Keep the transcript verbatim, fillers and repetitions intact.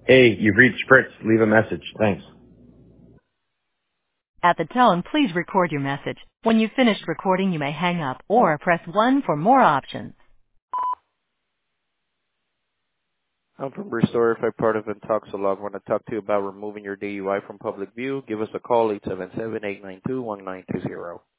Hey, you've reached Fritz. Leave a message. Thanks. At the tone, please record your message. When you've finished recording, you may hang up or press one for more options. I'm from Restore, if I'm part of Intoxilog. Want to talk to you about removing your D U I from public view. Give us a call, eight seven seven, eight nine two, one nine two zero.